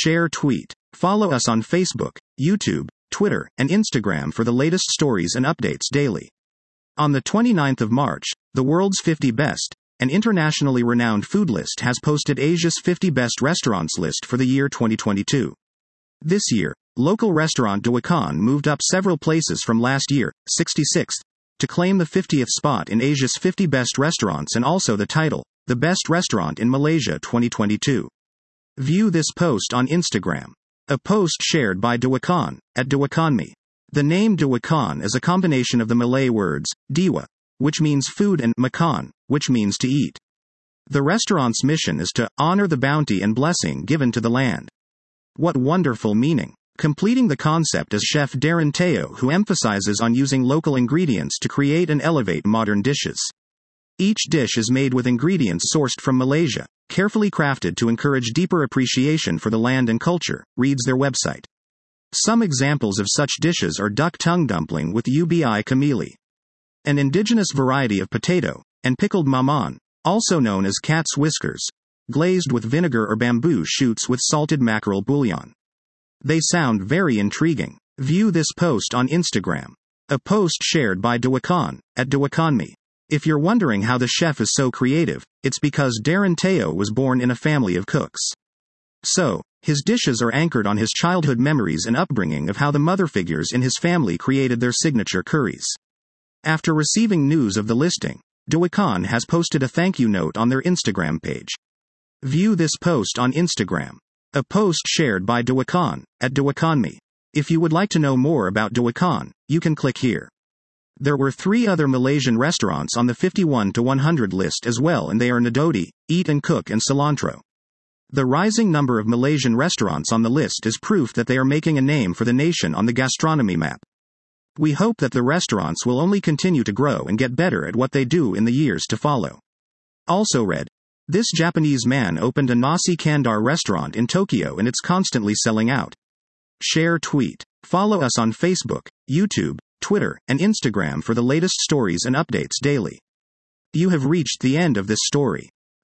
share, tweet. Follow us on Facebook, YouTube, Twitter, and Instagram for the latest stories and updates daily. On the 29th of March, the world's 50 best, an internationally renowned food list has posted Asia's 50 best restaurants list for the year 2022. This year, local restaurant Duakan moved up several places from last year, 66th, to claim the 50th spot in Asia's 50 best restaurants and also the title, the best restaurant in Malaysia 2022. View this post on Instagram. A post shared by Duakan, at Duakanmi. The name Duakan is a combination of the Malay words, diwa, which means food, and makan, which means to eat. The restaurant's mission is to honor the bounty and blessing given to the land. What wonderful meaning. Completing the concept is Chef Darren Teo, who emphasizes on using local ingredients to create and elevate modern dishes. Each dish is made with ingredients sourced from Malaysia, carefully crafted to encourage deeper appreciation for the land and culture, reads their website. Some examples of such dishes are duck tongue dumpling with ubi kamili, an indigenous variety of potato, and pickled mamon, also known as cat's whiskers, glazed with vinegar or bamboo shoots with salted mackerel bouillon. They sound very intriguing. View this post on Instagram. A post shared by Duakan, at Duakanmi. If you're wondering how the chef is so creative, it's because Darren Teo was born in a family of cooks. So, his dishes are anchored on his childhood memories and upbringing of how the mother figures in his family created their signature curries. After receiving news of the listing, Duakan has posted a thank you note on their Instagram page. View this post on Instagram. A post shared by Duakan, at Duakanmi. If you would like to know more about Duakan, you can click here. There were 3 other Malaysian restaurants on the 51 to 100 list as well, and they are Nadodi, Eat and Cook, and Cilantro. The rising number of Malaysian restaurants on the list is proof that they are making a name for the nation on the gastronomy map. We hope that the restaurants will only continue to grow and get better at what they do in the years to follow. Also read, this Japanese man opened a nasi kandar restaurant in Tokyo and it's constantly selling out. Share, tweet. Follow us on Facebook, YouTube, Twitter, and Instagram for the latest stories and updates daily. You have reached the end of this story.